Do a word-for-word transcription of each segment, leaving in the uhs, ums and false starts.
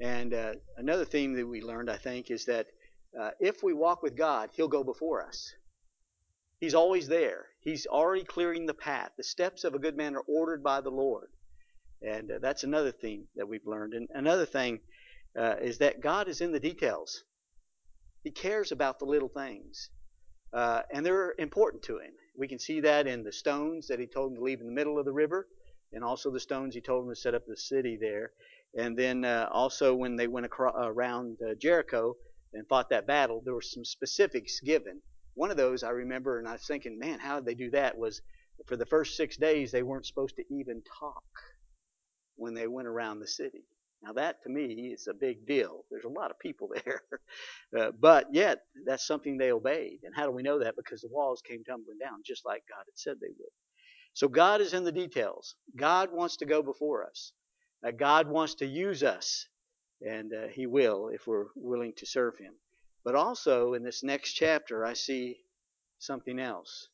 And uh, another theme that we learned, I think, is that uh, if we walk with God, He'll go before us. He's always there. He's already clearing the path. The steps of a good man are ordered by the Lord. And uh, that's another theme that we've learned. And another thing uh, is that God is in the details. He cares about the little things. Uh, and they're important to Him. We can see that in the stones that He told them to leave in the middle of the river, and also the stones He told them to set up the city there. And then uh, also when they went across, around uh, Jericho and fought that battle, there were some specifics given. One of those I remember, and I was thinking, man, how did they do that? Was for the first six days they weren't supposed to even talk when they went around the city. Now that to me is a big deal. There's a lot of people there. uh, but yet that's something they obeyed. And how do we know that? Because the walls came tumbling down just like God had said they would. So God is in the details. God wants to go before us. Uh, God wants to use us. And uh, He will if we're willing to serve Him. But also in this next chapter I see something else.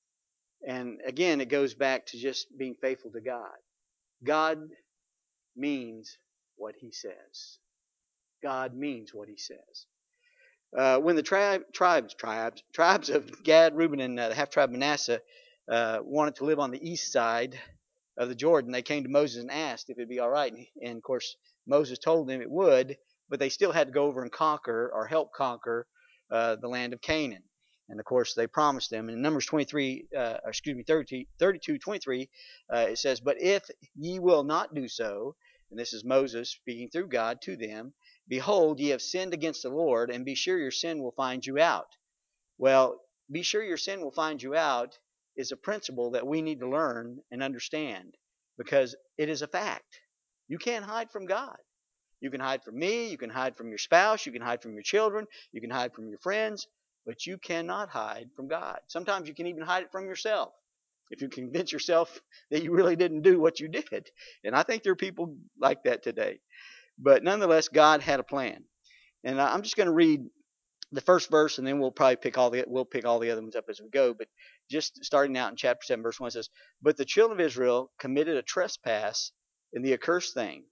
And again it goes back to just being faithful to God. God means what He says. God means what He says. Uh, when the tri- tribes, tribes, tribes of Gad, Reuben, and uh, the half tribe of Manasseh uh, wanted to live on the east side of the Jordan, they came to Moses and asked if it'd be all right. And, and of course, Moses told them it would, but they still had to go over and conquer or help conquer uh, the land of Canaan. And of course, they promised them. In Numbers twenty-three, uh, or excuse me, thirty, thirty-two, twenty-three, uh, it says, "But if ye will not do so," and this is Moses speaking through God to them, "behold, ye have sinned against the Lord, and be sure your sin will find you out." Well, be sure your sin will find you out is a principle that we need to learn and understand because it is a fact. You can't hide from God. You can hide from me, you can hide from your spouse, you can hide from your children, you can hide from your friends, but you cannot hide from God. Sometimes you can even hide it from yourself if you convince yourself that you really didn't do what you did. And I think there are people like that today. But nonetheless, God had a plan. And I'm just going to read the first verse, and then we'll probably pick all the we'll pick all the other ones up as we go. But just starting out in chapter seven, verse one says, "But the children of Israel committed a trespass in the accursed thing.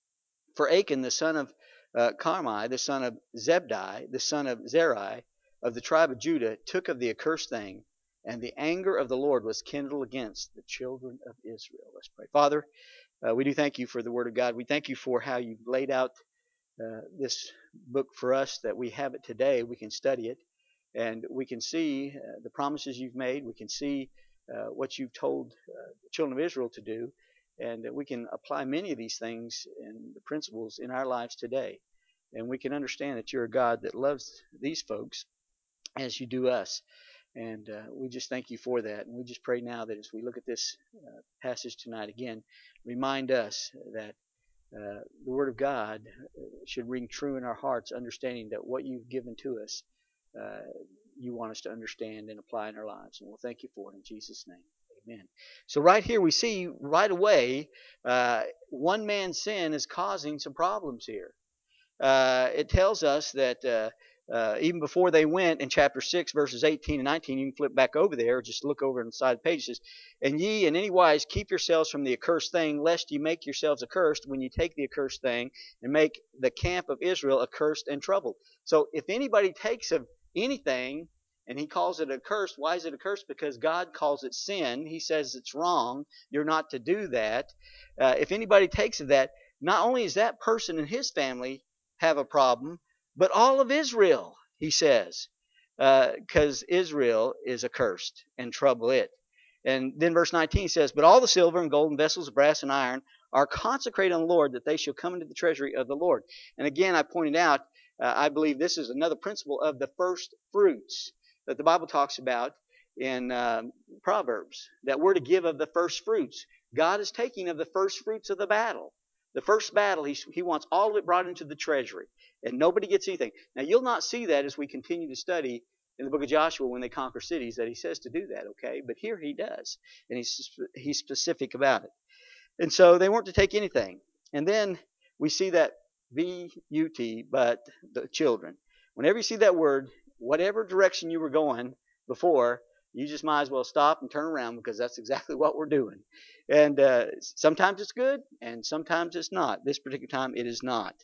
For Achan, the son of uh, Carmi, the son of Zebdi, the son of Zerai, of the tribe of Judah, took of the accursed thing, and the anger of the Lord was kindled against the children of Israel." Let's pray. Father, uh, we do thank you for the word of God. We thank you for how you've laid out uh, this book for us, that we have it today. We can study it, and we can see uh, the promises you've made. We can see uh, what you've told uh, the children of Israel to do, and we can apply many of these things and the principles in our lives today. And we can understand that you're a God that loves these folks as you do us. And uh, we just thank you for that. And we just pray now that as we look at this uh, passage tonight again, remind us that uh, the Word of God should ring true in our hearts, understanding that what you've given to us, uh, you want us to understand and apply in our lives. And we'll thank you for it in Jesus' name. Amen. So right here we see right away uh, one man's sin is causing some problems here. Uh, it tells us that uh, uh, even before they went in chapter six, verses eighteen and nineteen, you can flip back over there, or just look over on the side of the page. It says, "And ye in any wise keep yourselves from the accursed thing, lest ye make yourselves accursed when ye take the accursed thing, and make the camp of Israel accursed and troubled." So if anybody takes of anything, and he calls it accursed, why is it accursed? Because God calls it sin. He says it's wrong. You're not to do that. Uh, if anybody takes of that, not only is that person and his family have a problem, but all of Israel, he says, because uh, Israel is accursed and trouble it. And then verse nineteen says, "But all the silver and gold and vessels of brass and iron are consecrated unto the Lord, that they shall come into the treasury of the Lord." And again, I pointed out, uh, I believe this is another principle of the first fruits that the Bible talks about in uh, Proverbs, that we're to give of the first fruits. God is taking of the first fruits of the battle. The first battle, he, he wants all of it brought into the treasury, and nobody gets anything. Now, you'll not see that as we continue to study in the book of Joshua when they conquer cities, that he says to do that, okay? But here he does, and he's, he's specific about it. And so they weren't to take anything. And then we see that V U T, but the children. Whenever you see that word, whatever direction you were going before, you just might as well stop and turn around, because that's exactly what we're doing. And uh, sometimes it's good, and sometimes it's not. This particular time, it is not.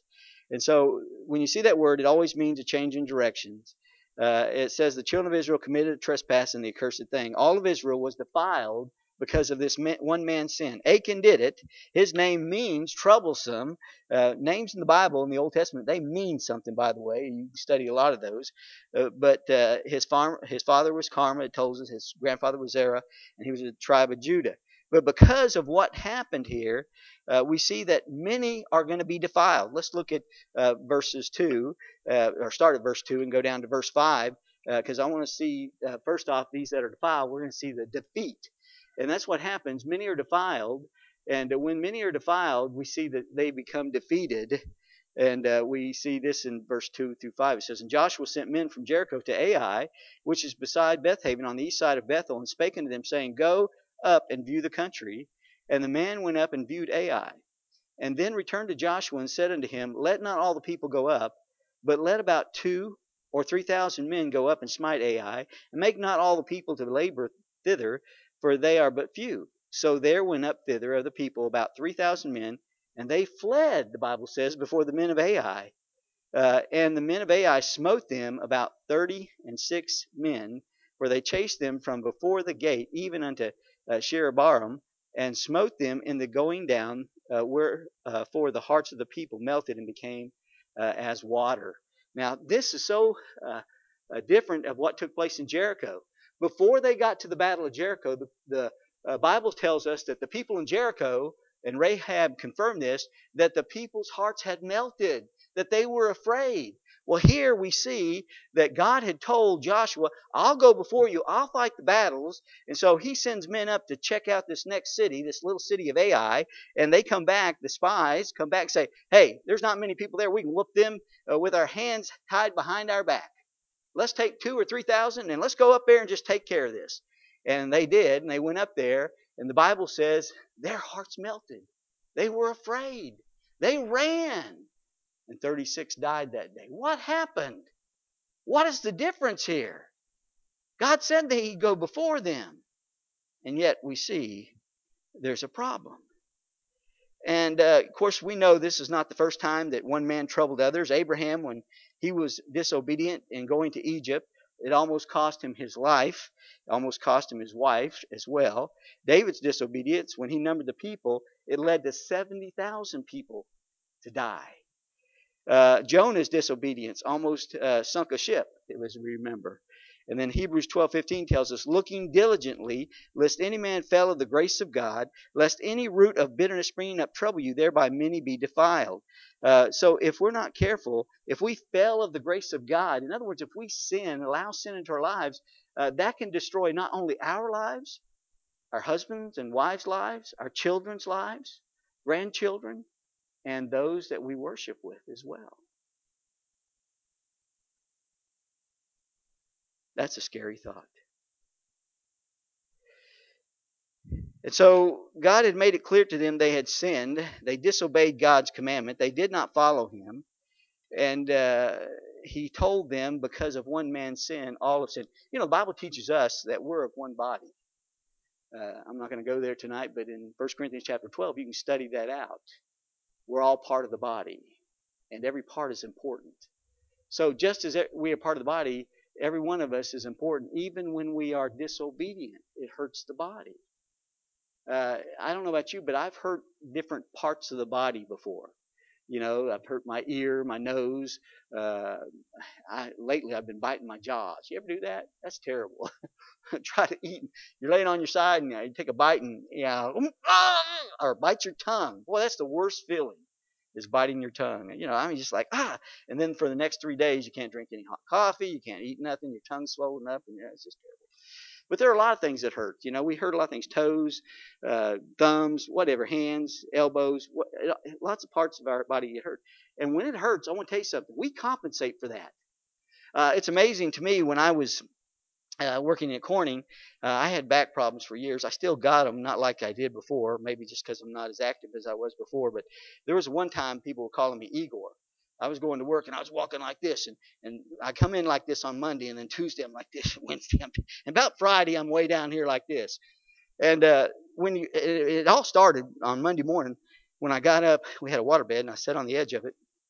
And so when you see that word, it always means a change in directions. Uh, it says the children of Israel committed a trespass and the accursed thing. All of Israel was defiled because of this one man's sin. Achan did it. His name means troublesome. Uh, names in the Bible in the Old Testament, they mean something, by the way. You study a lot of those. Uh, but uh, his, farm, his father was Carmel, it tells us. His grandfather was Zerah, and he was a tribe of Judah. But because of what happened here, uh, we see that many are going to be defiled. Let's look at uh, verses two, uh, or start at verse two and go down to verse five, because uh, I want to see, uh, first off, these that are defiled, we're going to see the defeat. And that's what happens. Many are defiled, and uh, when many are defiled, we see that they become defeated. And uh, we see this in verse two through five. It says, And Joshua sent men from Jericho to Ai, which is beside Bethaven on the east side of Bethel, and spake unto them, saying, Go up and view the country. And the man went up and viewed Ai. And then returned to Joshua and said unto him, Let not all the people go up, but let about two or three thousand men go up and smite Ai, and make not all the people to labor thither, for they are but few. So there went up thither of the people about three thousand men, and they fled, the Bible says, before the men of Ai. Uh, and the men of Ai smote them about thirty and six men, for they chased them from before the gate, even unto uh, Sherebarim, and smote them in the going down, uh, where uh, for the hearts of the people melted and became uh, as water. Now, this is so uh, uh, different of what took place in Jericho. Before they got to the battle of Jericho, the, the uh, Bible tells us that the people in Jericho, and Rahab confirmed this, that the people's hearts had melted, that they were afraid. Well, here we see that God had told Joshua, I'll go before you, I'll fight the battles. And so he sends men up to check out this next city, this little city of Ai, and they come back, the spies come back and say, hey, there's not many people there. We can whoop them uh, with our hands tied behind our back. Let's take two or three thousand and let's go up there and just take care of this. And they did, and they went up there, and the Bible says their hearts melted. They were afraid. They ran. And thirty-six died that day. What happened? What is the difference here? God said that He'd go before them. And yet we see there's a problem. And uh, of course, we know this is not the first time that one man troubled others. Abraham, when he was disobedient in going to Egypt, it almost cost him his life. It almost cost him his wife as well. David's disobedience, when he numbered the people, it led to seventy thousand people to die. Uh, Jonah's disobedience almost uh, sunk a ship, as we remember. And then Hebrews twelve fifteen tells us, looking diligently, lest any man fail of the grace of God, lest any root of bitterness springing up trouble you, thereby many be defiled. Uh, so if we're not careful, if we fail of the grace of God, in other words, if we sin, allow sin into our lives, uh, that can destroy not only our lives, our husbands' and wives' lives, our children's lives, grandchildren, and those that we worship with as well. That's a scary thought. And so God had made it clear to them they had sinned. They disobeyed God's commandment. They did not follow Him. And uh, He told them because of one man's sin, all have sinned. You know, the Bible teaches us that we're of one body. Uh, I'm not going to go there tonight, but in First Corinthians chapter twelve, you can study that out. We're all part of the body, and every part is important. So just as we are part of the body, every one of us is important. Even when we are disobedient, it hurts the body. Uh, I don't know about you, but I've hurt different parts of the body before. You know, I've hurt my ear, my nose. Uh, I, lately, I've been biting my jaws. You ever do that? That's terrible. Try to eat. You're laying on your side and you, know, you take a bite and, you know, or bite your tongue. Boy, that's the worst feeling, is biting your tongue. You know, I mean, just like, ah. And then for the next three days, you can't drink any hot coffee. You can't eat nothing. Your tongue's swollen up. And, you know, it's just terrible. But there are a lot of things that hurt. You know, we hurt a lot of things: toes, uh, thumbs, whatever, hands, elbows. What, lots of parts of our body get hurt. And when it hurts, I want to tell you something. We compensate for that. Uh, it's amazing to me when I was uh, working at Corning, uh, I had back problems for years. I still got them, not like I did before, maybe just because I'm not as active as I was before. But there was one time people were calling me Igor. I was going to work and I was walking like this, and, and I come in like this on Monday, and then Tuesday I'm like this, Wednesday I'm, and about Friday I'm way down here like this. And uh, when you, it, it all started on Monday morning when I got up. We had a waterbed and I sat on the edge of it,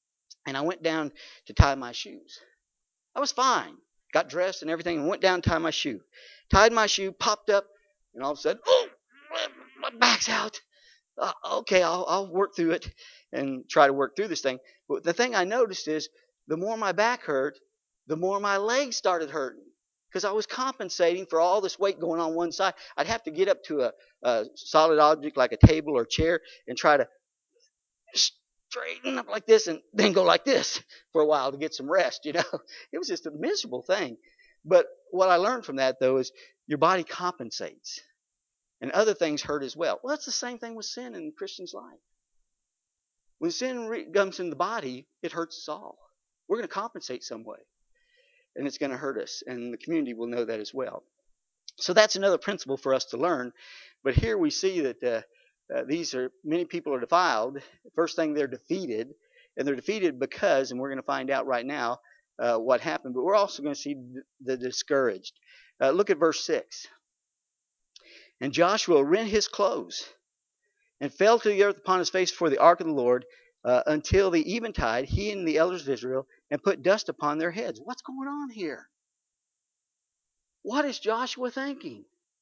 and I went down to tie my shoes. I was fine. Got dressed and everything and went down to tie my shoe. Tied my shoe, popped up, and all of a sudden, oh, my back's out. Uh, okay, I'll, I'll work through it and try to work through this thing. But the thing I noticed is the more my back hurt, the more my legs started hurting because I was compensating for all this weight going on one side. I'd have to get up to a, a solid object like a table or chair and try to straighten up like this and then go like this for a while to get some rest, you know. It was just a miserable thing. But what I learned from that, though, is your body compensates. And other things hurt as well. Well, that's the same thing with sin in a Christian's life. When sin comes in the body, it hurts us all. We're going to compensate some way. And it's going to hurt us. And the community will know that as well. So that's another principle for us to learn. But here we see that uh, uh, these are, many people are defiled. First thing, they're defeated. And they're defeated because, and we're going to find out right now uh, what happened. But we're also going to see the discouraged. Uh, look at verse six. And Joshua rent his clothes and fell to the earth upon his face before the ark of the Lord uh, until the eventide, he and the elders of Israel, and put dust upon their heads. What's going on here? What is Joshua thinking?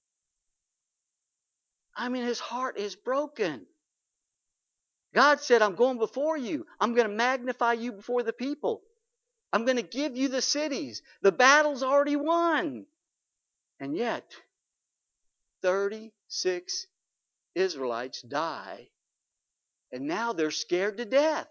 I mean, his heart is broken. God said, I'm going before you. I'm going to magnify you before the people. I'm going to give you the cities. The battle's already won. And yet, thirty-six Israelites die, and now they're scared to death.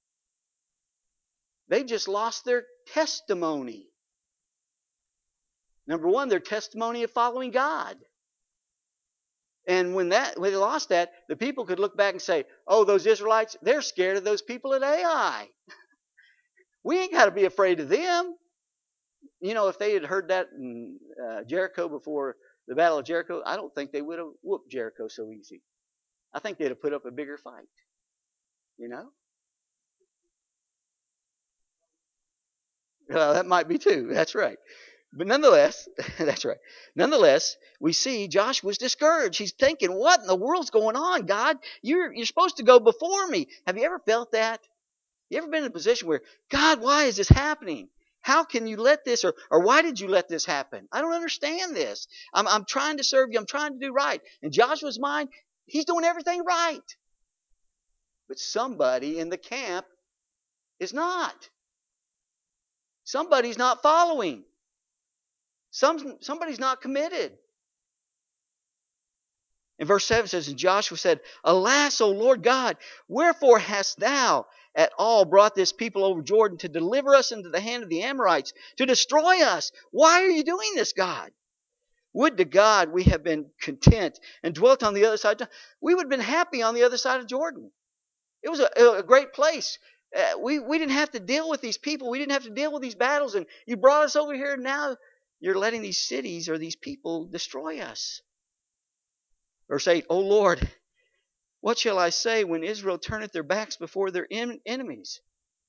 They just lost their testimony. Number one, their testimony of following God. And when that when they lost that, the people could look back and say, oh, those Israelites, they're scared of those people at Ai. We ain't got to be afraid of them. You know, if they had heard that in uh, Jericho before the Battle of Jericho, I don't think they would have whooped Jericho so easy. I think they'd have put up a bigger fight. You know? Well, that might be too. That's right. But nonetheless, that's right. Nonetheless, we see Josh was discouraged. He's thinking, what in the world's going on, God? You're, you're supposed to go before me. Have you ever felt that? You ever been in a position where, God, why is this happening? How can you let this, or, or why did you let this happen? I don't understand this. I'm, I'm trying to serve you. I'm trying to do right. In Joshua's mind, he's doing everything right. But somebody in the camp is not. Somebody's not following. Some, somebody's not committed. In verse seven says, and Joshua said, alas, O Lord God, wherefore hast thou at all brought this people over Jordan to deliver us into the hand of the Amorites, to destroy us? Why are you doing this, God? Would to God we have been content and dwelt on the other side. We would have been happy on the other side of Jordan. It was a, a great place. Uh, we, we didn't have to deal with these people. We didn't have to deal with these battles. And you brought us over here, and now you're letting these cities or these people destroy us. Verse eight, O Lord, what shall I say when Israel turneth their backs before their en- enemies?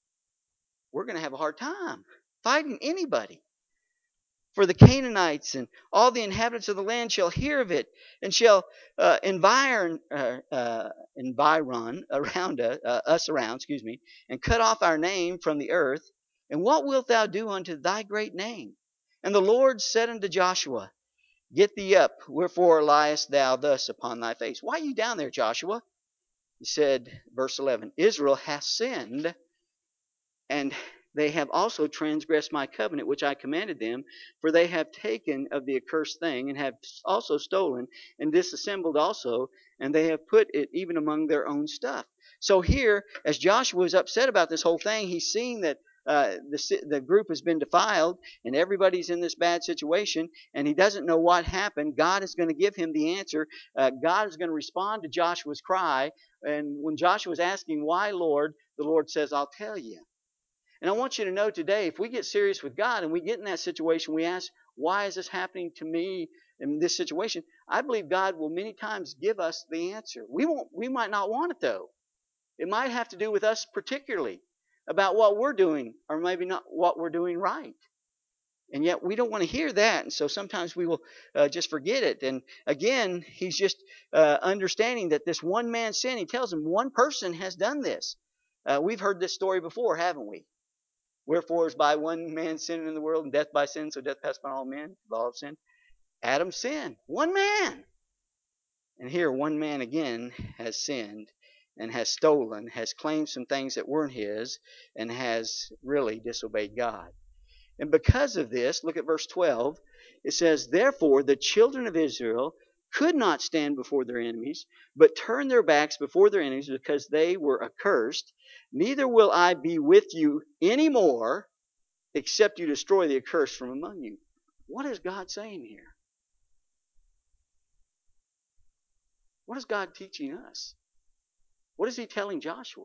We're going to have a hard time fighting anybody. For the Canaanites and all the inhabitants of the land shall hear of it, and shall uh, environ, uh, uh, environ around us, uh, us around, excuse me, and cut off our name from the earth. And what wilt thou do unto thy great name? And the Lord said unto Joshua, get thee up, wherefore liest thou thus upon thy face? Why are you down there, Joshua? He said, verse eleven, Israel hath sinned, and they have also transgressed my covenant which I commanded them, for they have taken of the accursed thing, and have also stolen, and disassembled also, and they have put it even among their own stuff. So here, as Joshua is upset about this whole thing, he's seeing that uh, the, the group has been defiled, and everybody's in this bad situation, and he doesn't know what happened. God is going to give him the answer. Uh, God is going to respond to Joshua's cry, and when Joshua is asking, why, Lord, the Lord says, I'll tell you. And I want you to know today, if we get serious with God and we get in that situation, we ask, why is this happening to me in this situation? I believe God will many times give us the answer. We won't, we might not want it though. It might have to do with us particularly about what we're doing, or maybe not what we're doing right. And yet we don't want to hear that, and so sometimes we will uh, just forget it. And again, he's just uh, understanding that this one man's sin, he tells him one person has done this. Uh, we've heard this story before, haven't we? Wherefore is by one man sin in the world, and death by sin, so death passed upon all men, all have sinned. Adam sinned. One man. And here, one man again has sinned and has stolen, has claimed some things that weren't his, and has really disobeyed God. And because of this, look at verse twelve. It says, Therefore the children of Israel could not stand before their enemies, but turned their backs before their enemies because they were accursed. Neither will I be with you any more, except you destroy the accursed from among you. What is God saying here? What is God teaching us? What is he telling Joshua?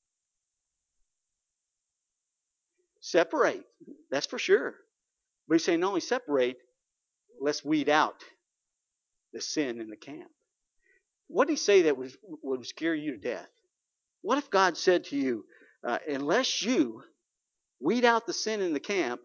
Separate. That's for sure. But he's saying not only separate, let's weed out the sin in the camp. What did he say that was, would scare you to death? What if God said to you, uh, unless you weed out the sin in the camp,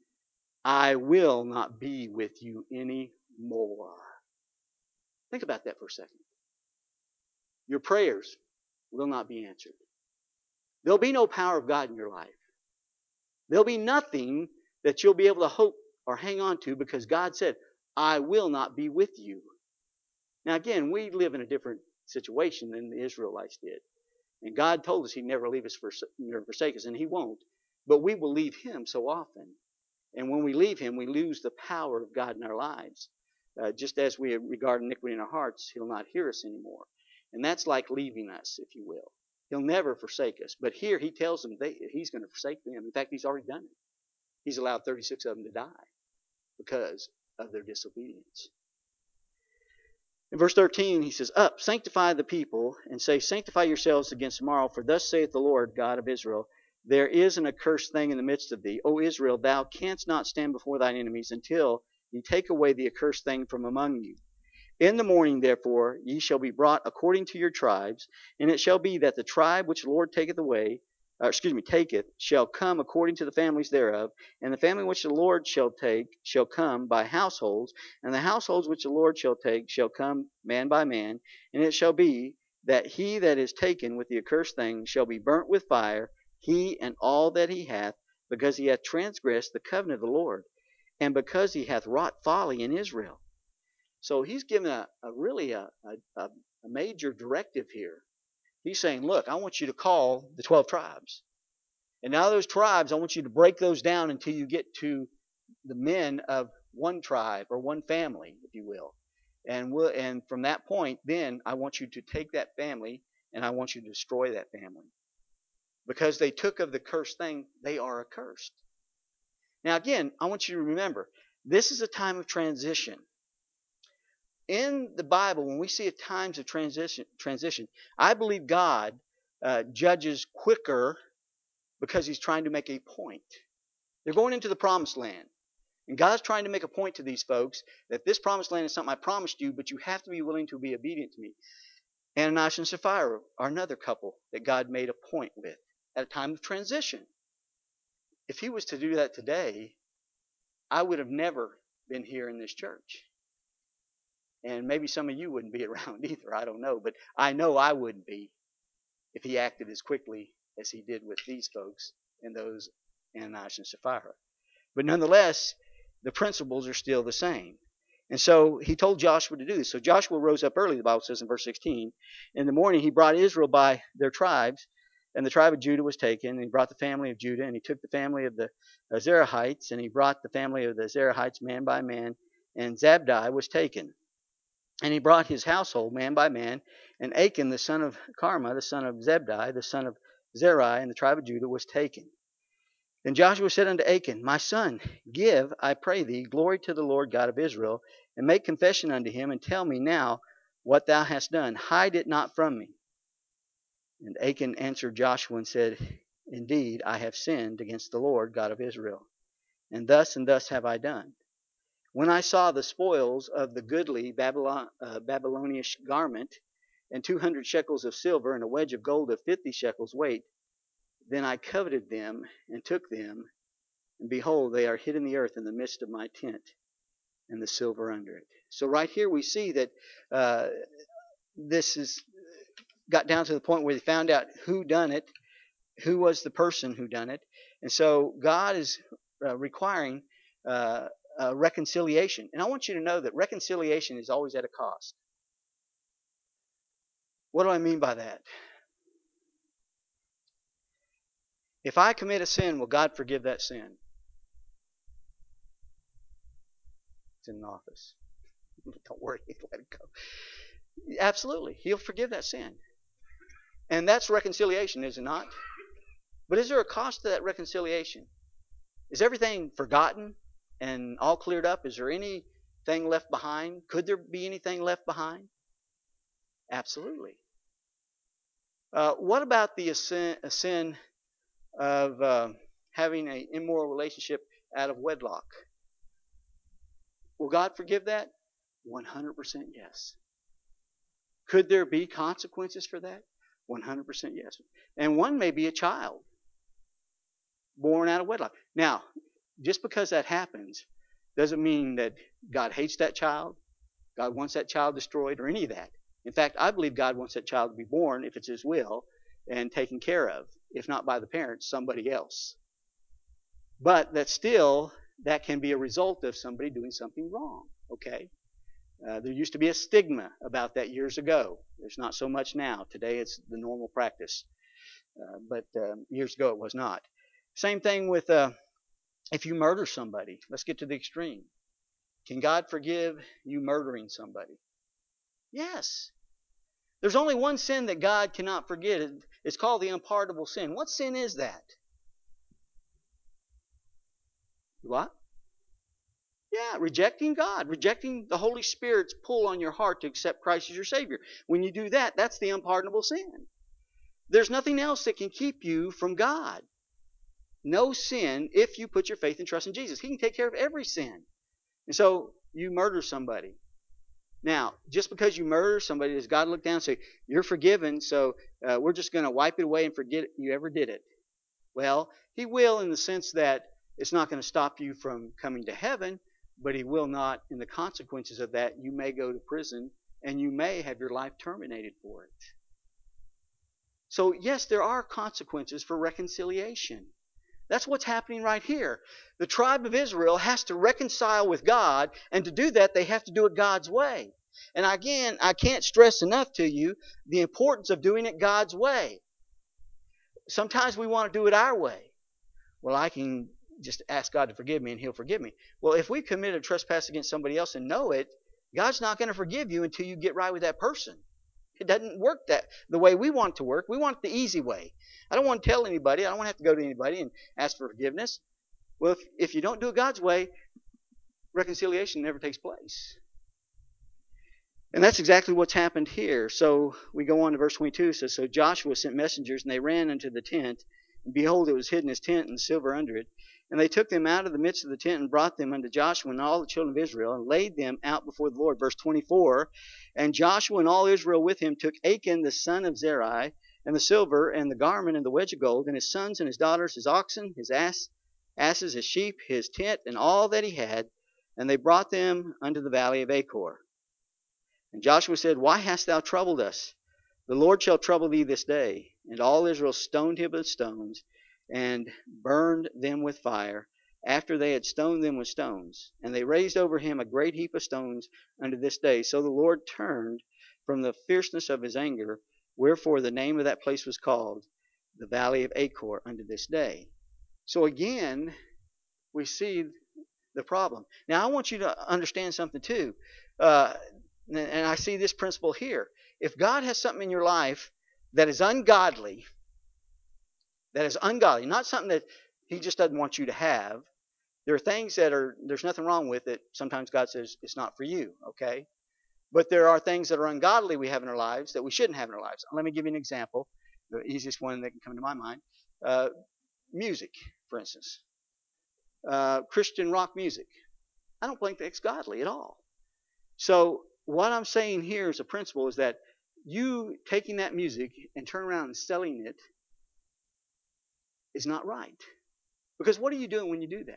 I will not be with you anymore? Think about that for a second. Your prayers will not be answered. There'll be no power of God in your life. There'll be nothing that you'll be able to hope or hang on to because God said, I will not be with you. Now again, we live in a different situation than the Israelites did. And God told us he'd never leave us, for, never forsake us, and he won't. But we will leave him so often. And when we leave him, we lose the power of God in our lives. Uh, just as we regard iniquity in our hearts, he'll not hear us anymore. And that's like leaving us, if you will. He'll never forsake us. But here he tells them they, he's going to forsake them. In fact, he's already done it. He's allowed thirty-six of them to die because of their disobedience. In verse thirteen, he says, Up, sanctify the people, and say, Sanctify yourselves against tomorrow, for thus saith the Lord God of Israel, There is an accursed thing in the midst of thee. O Israel, thou canst not stand before thine enemies until ye take away the accursed thing from among you. In the morning, therefore, ye shall be brought according to your tribes, and it shall be that the tribe which the Lord taketh away, uh, excuse me, taketh, shall come according to the families thereof, and the family which the Lord shall take shall come by households, and the households which the Lord shall take shall come man by man, and it shall be that he that is taken with the accursed thing shall be burnt with fire, he and all that he hath, because he hath transgressed the covenant of the Lord, and because he hath wrought folly in Israel. So he's given a, a really a, a, a major directive here. He's saying, look, I want you to call the twelve tribes. And now those tribes, I want you to break those down until you get to the men of one tribe or one family, if you will. And we'll, and from that point, then I want you to take that family and I want you to destroy that family. Because they took of the cursed thing, they are accursed. Now again, I want you to remember, this is a time of transition. In the Bible, when we see at times of transition, transition, I believe God uh, judges quicker because he's trying to make a point. They're going into the promised land. And God's trying to make a point to these folks that this promised land is something I promised you, but you have to be willing to be obedient to me. Ananias and Sapphira are another couple that God made a point with at a time of transition. If he was to do that today, I would have never been here in this church. And maybe some of you wouldn't be around either. I don't know. But I know I wouldn't be if he acted as quickly as he did with these folks and those Ananias and Sapphira. But nonetheless, the principles are still the same. And so he told Joshua to do this. So Joshua rose up early, the Bible says in verse sixteen. In the morning he brought Israel by their tribes, and the tribe of Judah was taken. And he brought the family of Judah, and he took the family of the Zerahites, and he brought the family of the Zerahites man by man, and Zabdi was taken. And he brought his household man by man, and Achan the son of Carmi, the son of Zabdi, the son of Zerai, and the tribe of Judah was taken. Then Joshua said unto Achan, My son, give, I pray thee, glory to the Lord God of Israel, and make confession unto him, and tell me now what thou hast done. Hide it not from me. And Achan answered Joshua and said, Indeed, I have sinned against the Lord God of Israel, and thus and thus have I done. When I saw the spoils of the goodly Babylon, uh, Babylonish garment, and two hundred shekels of silver, and a wedge of gold of fifty shekels weight, then I coveted them, and took them, and behold, they are hid in the earth in the midst of my tent, and the silver under it. So right here we see that uh, this is got down to the point where they found out who done it, who was the person who done it. And so God is uh, requiring uh, uh, reconciliation. And I want you to know that reconciliation is always at a cost. What do I mean by that? If I commit a sin, will God forgive that sin? It's in the office. Don't worry, let it go. Absolutely. He'll forgive that sin. And that's reconciliation, is it not? But is there a cost to that reconciliation? Is everything forgotten and all cleared up? Is there anything left behind? Could there be anything left behind? Absolutely. Uh, what about the sin, sin of uh, having an immoral relationship out of wedlock? Will God forgive that? one hundred percent yes. Could there be consequences for that? one hundred percent yes. And one may be a child born out of wedlock. Now, just because that happens doesn't mean that God hates that child, God wants that child destroyed, or any of that. In fact, I believe God wants that child to be born, if it's His will, and taken care of, if not by the parents, somebody else. But that still, that can be a result of somebody doing something wrong, okay? Uh, there used to be a stigma about that years ago. There's not so much now. Today it's the normal practice. Uh, but uh, years ago it was not. Same thing with uh, if you murder somebody. Let's get to the extreme. Can God forgive you murdering somebody? Yes. There's only one sin that God cannot forgive. It's called the unpardonable sin. What sin is that? What? Yeah, rejecting God, rejecting the Holy Spirit's pull on your heart to accept Christ as your Savior. When you do that, that's the unpardonable sin. There's nothing else that can keep you from God. No sin if you put your faith and trust in Jesus. He can take care of every sin. And so you murder somebody. Now, just because you murder somebody, does God look down and say, you're forgiven, so uh, we're just going to wipe it away and forget you ever did it? Well, He will in the sense that it's not going to stop you from coming to heaven, but He will not, in the consequences of that, you may go to prison and you may have your life terminated for it. So, yes, there are consequences for reconciliation. That's what's happening right here. The tribe of Israel has to reconcile with God, and to do that, they have to do it God's way. And again, I can't stress enough to you the importance of doing it God's way. Sometimes we want to do it our way. Well, I can just ask God to forgive me and He'll forgive me. Well, if we commit a trespass against somebody else and know it, God's not going to forgive you until you get right with that person. It doesn't work that the way we want it to work. We want it the easy way. I don't want to tell anybody. I don't want to have to go to anybody and ask for forgiveness. Well, if, if you don't do it God's way, reconciliation never takes place. And that's exactly what's happened here. So we go on to verse twenty-two. It says, so Joshua sent messengers, and they ran into the tent. And behold, it was hid in his tent, and the silver under it. And they took them out of the midst of the tent, and brought them unto Joshua and all the children of Israel, and laid them out before the Lord. Verse twenty-four, and Joshua and all Israel with him took Achan the son of Zerai, and the silver, and the garment, and the wedge of gold, and his sons and his daughters, his oxen, his ass, asses, his sheep, his tent, and all that he had, and they brought them unto the valley of Achor. And Joshua said, why hast thou troubled us? The Lord shall trouble thee this day. And all Israel stoned him with stones, and burned them with fire, after they had stoned them with stones. And they raised over him a great heap of stones unto this day. So the Lord turned from the fierceness of his anger, wherefore the name of that place was called the Valley of Achor unto this day. So again, we see the problem. Now, I want you to understand something too. Uh, and I see this principle here. If God has something in your life that is ungodly, that is ungodly, not something that He just doesn't want you to have, there are things that are, there's nothing wrong with it. Sometimes God says it's not for you, okay? But there are things that are ungodly we have in our lives that we shouldn't have in our lives. Let me give you an example, the easiest one that can come to my mind. Uh, music, for instance. Uh, Christian rock music. I don't think that's godly at all. So what I'm saying here as a principle is that you taking that music and turn around and selling it is not right. Because what are you doing when you do that?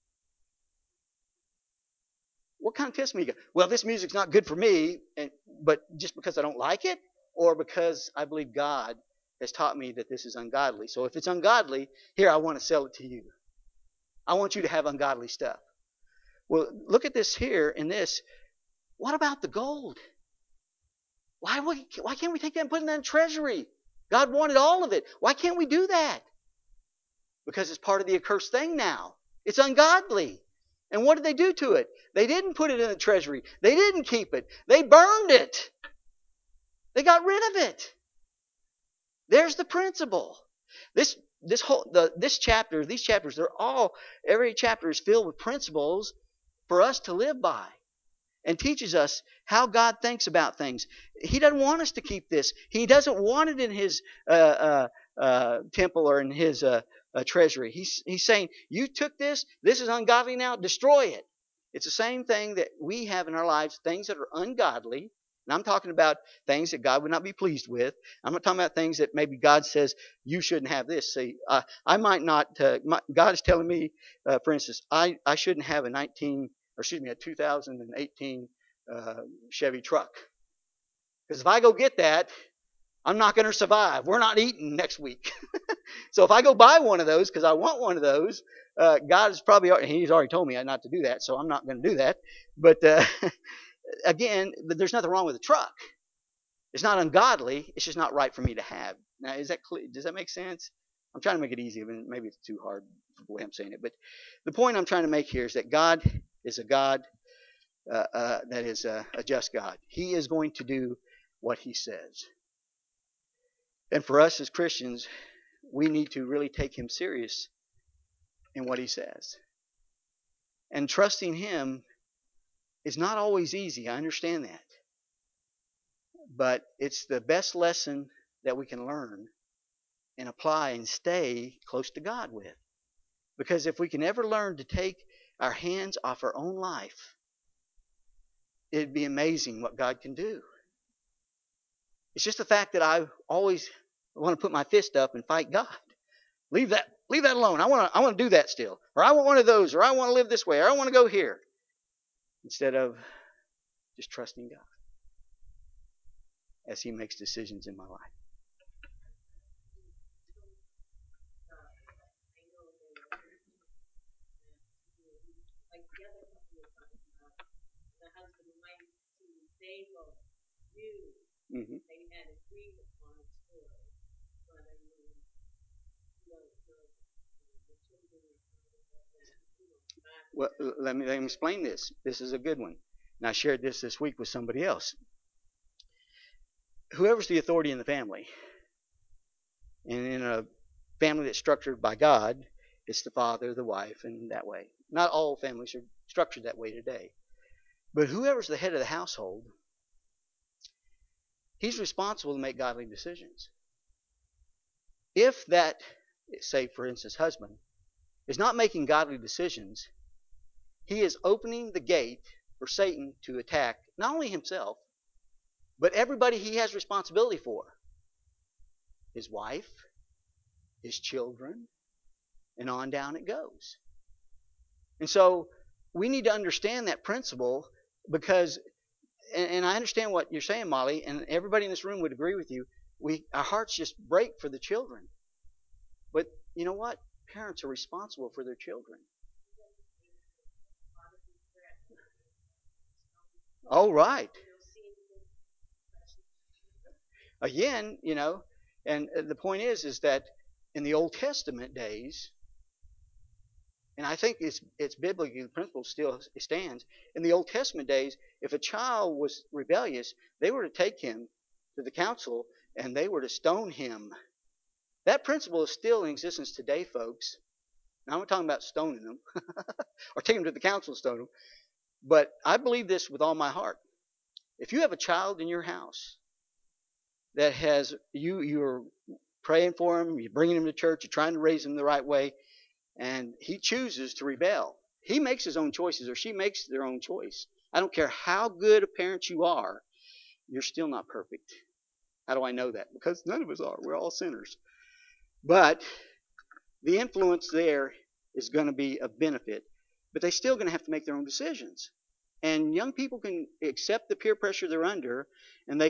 What kind of testimony you got? Well, this music's not good for me, and, but just because I don't like it, or because I believe God has taught me that this is ungodly. So if it's ungodly, here, I want to sell it to you. I want you to have ungodly stuff. Well, look at this here in this. What about the gold? Why, why can't we take that and put it in the treasury? God wanted all of it. Why can't we do that? Because it's part of the accursed thing now. It's ungodly. And what did they do to it? They didn't put it in the treasury. They didn't keep it. They burned it. They got rid of it. There's the principle. This this whole the this chapter, these chapters, they're all every chapter is filled with principles for us to live by, and teaches us how God thinks about things. He doesn't want us to keep this. He doesn't want it in His uh, uh, uh, temple or in His uh, uh, treasury. He's He's saying, you took this. This is ungodly now. Destroy it. It's the same thing that we have in our lives, things that are ungodly. And I'm talking about things that God would not be pleased with. I'm not talking about things that maybe God says, you shouldn't have this. See, uh, I might not, uh, my, God is telling me, uh, for instance, I, I shouldn't have a nineteen, or excuse me, a two thousand eighteen uh, Chevy truck. Because if I go get that, I'm not going to survive. We're not eating next week. So if I go buy one of those because I want one of those, uh, God is probably, He's already told me not to do that, so I'm not going to do that. But uh, again, there's nothing wrong with a truck. It's not ungodly. It's just not right for me to have. Now, is that clear? Does that make sense? I'm trying to make it easy. But maybe it's too hard the way I'm saying it. But the point I'm trying to make here is that God is a God uh, uh, that is a, a just God. He is going to do what He says. And for us as Christians, we need to really take Him serious in what He says. And trusting Him is not always easy. I understand that. But it's the best lesson that we can learn and apply and stay close to God with. Because if we can ever learn to take our hands off our own life, it'd be amazing what God can do. It's just the fact that I always want to put my fist up and fight God. Leave that, leave that alone. I want to, I want to do that still. Or I want one of those. Or I want to live this way. Or I want to go here. Instead of just trusting God as He makes decisions in my life. Mm-hmm. Well, let me, let me explain this. This is a good one. And I shared this this week with somebody else. Whoever's the authority in the family, and in a family that's structured by God, it's the father, the wife, and that way. Not all families are structured that way today. But whoever's the head of the household, he's responsible to make godly decisions. If that, say for instance, husband, is not making godly decisions, he is opening the gate for Satan to attack not only himself, but everybody he has responsibility for. His wife, his children, and on down it goes. And so we need to understand that principle because, and I understand what you're saying, Molly, and everybody in this room would agree with you, we our hearts just break for the children. But you know what? Parents are responsible for their children. Oh, right. Again, you know, and the point is, is that in the Old Testament days, and I think it's it's biblically the principle still stands. In the Old Testament days, if a child was rebellious, they were to take him to the council and they were to stone him. That principle is still in existence today, folks. Now, I'm not talking about stoning them or taking them to the council and stone them, but I believe this with all my heart. If you have a child in your house that has you you're praying for him, you're bringing him to church, you're trying to raise him the right way, and he chooses to rebel. He makes his own choices, or she makes their own choice. I don't care how good a parent you are, you're still not perfect. How do I know that? Because none of us are. We're all sinners. But the influence there is going to be of benefit. But they're still going to have to make their own decisions. And young people can accept the peer pressure they're under, and they can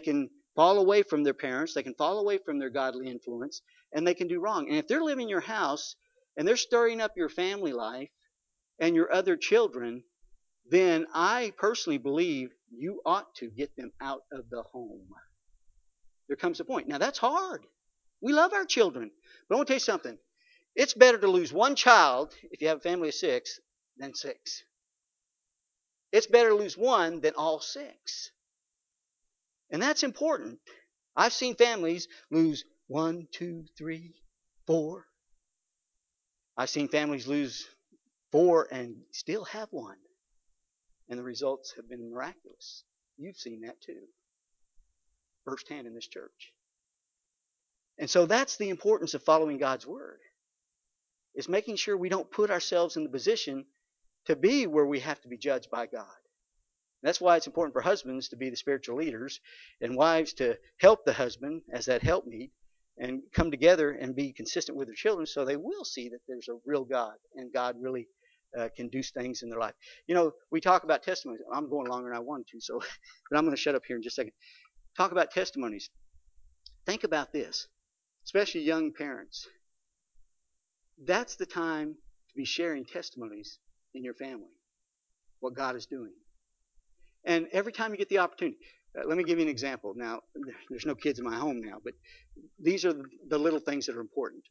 fall away from their parents. They can fall away from their godly influence, and they can do wrong. And if they're living in your house and they're stirring up your family life and your other children, then I personally believe you ought to get them out of the home. There comes a point. Now, that's hard. We love our children. But I want to tell you something. It's better to lose one child, if you have a family of six, than six. It's better to lose one than all six. And that's important. I've seen families lose one, two, three, four. I've seen families lose four and still have one. And the results have been miraculous. You've seen that too, firsthand in this church. And so that's the importance of following God's word, is making sure we don't put ourselves in the position to be where we have to be judged by God. That's why it's important for husbands to be the spiritual leaders and wives to help the husband as that helpmeet and come together and be consistent with their children so they will see that there's a real God and God really uh, can do things in their life. You know, we talk about testimonies. I'm going longer than I wanted to, so but I'm going to shut up here in just a second. Talk about testimonies. Think about this, especially young parents. That's the time to be sharing testimonies in your family, what God is doing. And every time you get the opportunity, uh, let me give you an example. Now, there's no kids in my home now, but these are the little things that are important.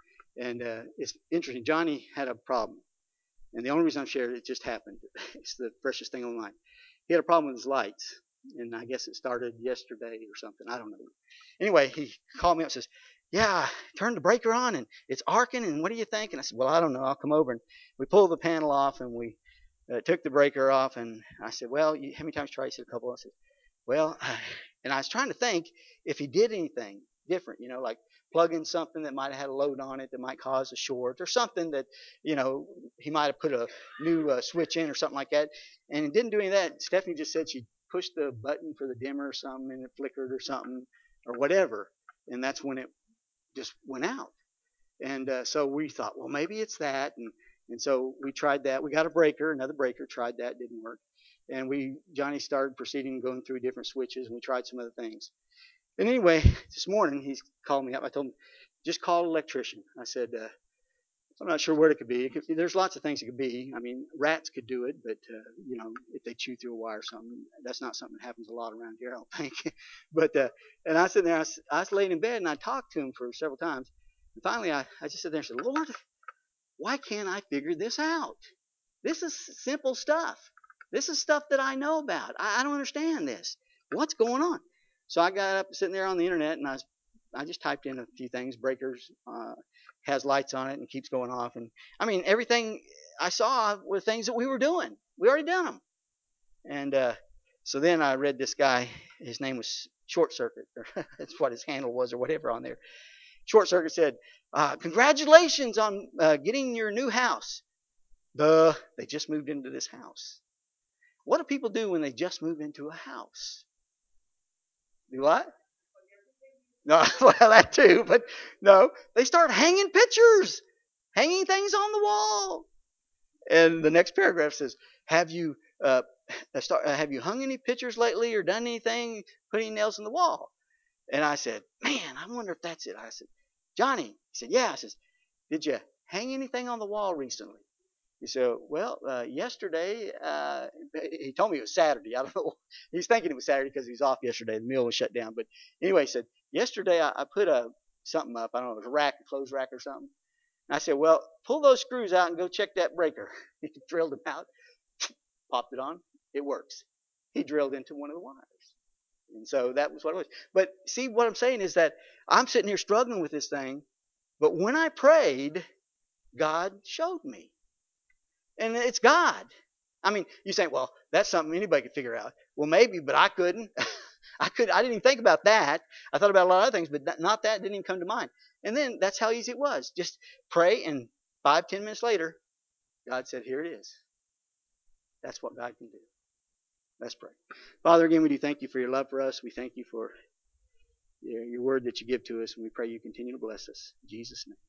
and uh, it's interesting. Johnny had a problem. And the only reason I'm sharing it, it just happened. It's the freshest thing on my mind. He had a problem with his lights. And I guess it started yesterday or something. I don't know. Anyway, he called me up and says, yeah, turn the breaker on and it's arcing. And what do you think? And I said, well, I don't know. I'll come over. And we pulled the panel off and we uh, took the breaker off. And I said, well, you, how many times try? He said, a couple. I said, well, and I was trying to think if he did anything different, you know, like plug in something that might have had a load on it that might cause a short or something that, you know, he might have put a new uh, switch in or something like that. And he didn't do any of that. Stephanie just said she pushed the button for the dimmer or something and it flickered or something or whatever. And that's when it just went out. And uh, so we thought, well, maybe it's that. And, and so we tried that. We got a breaker, another breaker, tried that, didn't work. And we, Johnny started proceeding, going through different switches, and we tried some other things. And anyway, this morning he's called me up. I told him, just call an electrician. I said, uh, I'm not sure what it could be. It could, there's lots of things it could be. I mean, rats could do it, but uh, you know, if they chew through a wire or something, that's not something that happens a lot around here, I don't think. but uh, and I sat there, I was, I was laying in bed, and I talked to him for several times. And finally, I, I just sat there and said, Lord, why can't I figure this out? This is simple stuff. This is stuff that I know about. I, I don't understand this. What's going on? So I got up sitting there on the internet, and I was, I just typed in a few things. Breakers uh, has lights on it and keeps going off. And I mean, everything I saw were things that we were doing. We already done them. And uh, so then I read this guy. His name was Short Circuit, or that's what his handle was, or whatever on there. Short Circuit said, uh, "Congratulations on uh, getting your new house." Duh, they just moved into this house. What do people do when they just move into a house? Do what? No, well, that too, but no, they start hanging pictures, hanging things on the wall. And the next paragraph says, "Have you uh, start, uh, have you hung any pictures lately, or done anything, put any nails in the wall?" And I said, "Man, I wonder if that's it." I said, "Johnny," he said, "Yeah." I said, "Did you hang anything on the wall recently?" He said, well, uh, yesterday, uh, he told me it was Saturday. I don't know. He's thinking it was Saturday because he was off yesterday. The mill was shut down. But anyway, he said, yesterday I, I put a something up. I don't know, it was a rack, a clothes rack or something. And I said, well, pull those screws out and go check that breaker. He drilled them out, popped it on. It works. He drilled into one of the wires. And so that was what it was. But see, what I'm saying is that I'm sitting here struggling with this thing. But when I prayed, God showed me. And it's God. I mean, you say, well, that's something anybody could figure out. Well, maybe, but I couldn't. I could. I didn't even think about that. I thought about a lot of other things, but not that. Didn't even come to mind. And then that's how easy it was. Just pray, and five, ten minutes later, God said, "Here it is." That's what God can do. Let's pray. Father, again, we do thank you for your love for us. We thank you for your, your word that you give to us, and we pray you continue to bless us. In Jesus' name.